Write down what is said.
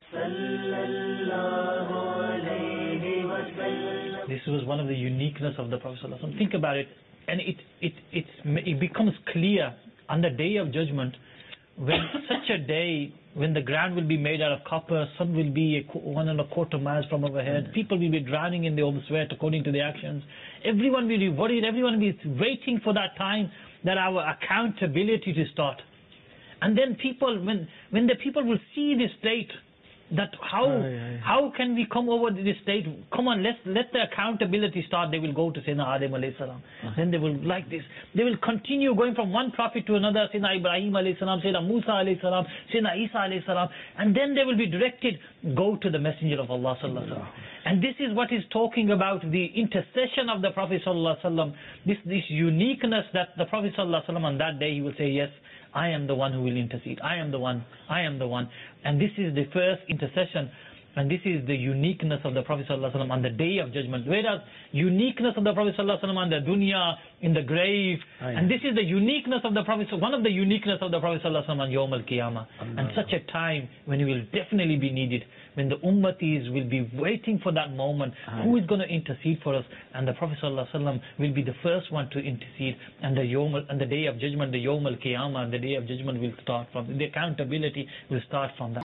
This was one of the uniqueness of the Prophet ﷺ. Think about it, and it becomes clear on the Day of Judgment, when such a day, when the ground will be made out of copper, sun will be 1.25 miles from overhead, people will be drowning in their own sweat according to their actions. Everyone will be worried, everyone will be waiting for that time, that our accountability to start. And then people, when the people will see this state, that how can we come over to this state? Come on, let the accountability start. They will go to Sayyidina Adam alayhi salam. Then they will, like this, they will continue going from one prophet to another, Sayyidina Ibrahim alayhi salam, Sayyidina Musa alayhi salam, Sayyidina Isa alayhi salam, and then they will be directed, go to the Messenger of Allah sallallahu alaihi wasallam. And this is what is talking about the intercession of the Prophet sallallahu alaihi wasallam, this uniqueness, that the Prophet sallallahu alaihi wasallam on that day, he will say, yes, I am the one who will intercede. I am the one. I am the one. And this is the first intercession. And this is the uniqueness of the Prophet ﷺ on the Day of Judgment. Whereas uniqueness of the Prophet ﷺ on the dunya, in the grave. And this is the uniqueness of the Prophet, one of the uniqueness of the Prophet ﷺ on Yawm al-Qiyamah. And such a time when he will definitely be needed. When the ummatis will be waiting for that moment. Who is going to intercede for us? And the Prophet ﷺ will be the first one to intercede. And the Day of Judgment, the Yawm al-Qiyamah, the Day of Judgment will start from, the accountability will start from that.